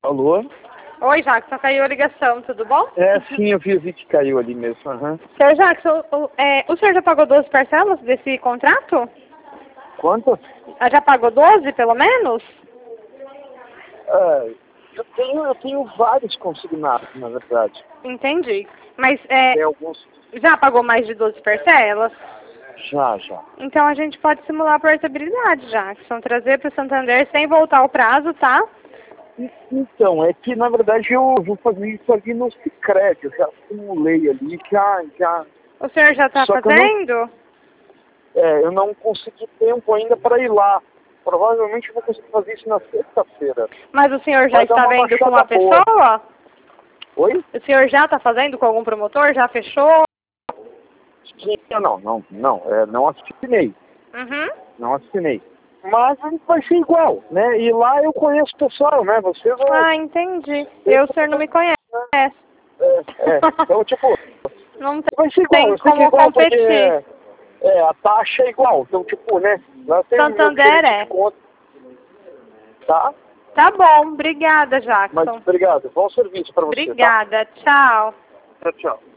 Alô? Oi, Jackson, caiu a ligação, tudo bom? É, sim, eu vi que caiu ali mesmo. Uhum. Seu Jackson, o senhor já pagou 12 parcelas desse contrato? Quanto? Já pagou 12, pelo menos? Eu tenho vários consignados, na verdade. Entendi. Mas Tem alguns. já pagou mais de 12 parcelas? Já. Então a gente pode simular a portabilidade, Jackson. Trazer para o Santander sem voltar ao prazo, tá? Então, é que na verdade eu vou fazer isso ali no Sicredi. Eu já simulei ali, já. O senhor já está fazendo? Eu não consegui tempo ainda para ir lá. Provavelmente eu vou conseguir fazer isso na sexta-feira. Mas o senhor já Vai dar está uma vendo com uma baixada boa. pessoa? Oi? O senhor já está fazendo com algum promotor? Já fechou? Sim, não assinei. Uhum. Não assinei. Mas vai ser igual, né? E lá eu conheço o pessoal, né? Vocês vão... Ah, entendi. O senhor não me conhece. Então, tipo, Não vai ser igual, tem eu sei que é como igual, competir. porque a taxa é igual. Então, tipo, né? Lá tem o meu Santander gerente de conta. Tá? Tá bom, obrigada, Jackson. Mas obrigado, bom serviço para você, Obrigada, tchau. tá? Tchau.